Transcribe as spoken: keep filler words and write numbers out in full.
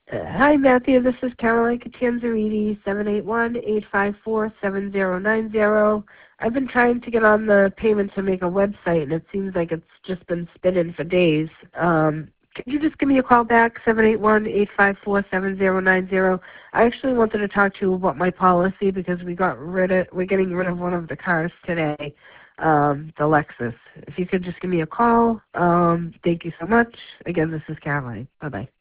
Uh, hi, Matthew. This is Caroline Catanzariti, seven eight one, eight five four, seven zero nine zero. I've been trying to get on the payment to make a website, and it seems like it's just been spinning for days. Um, could you just give me a call back, seven eight one, eight five four, seven zero nine zero? I actually wanted to talk to you about my policy because we got rid of, we're getting rid of one of the cars today, um, the Lexus. If you could just give me a call, um, thank you so much. Again, this is Caroline. Bye-bye.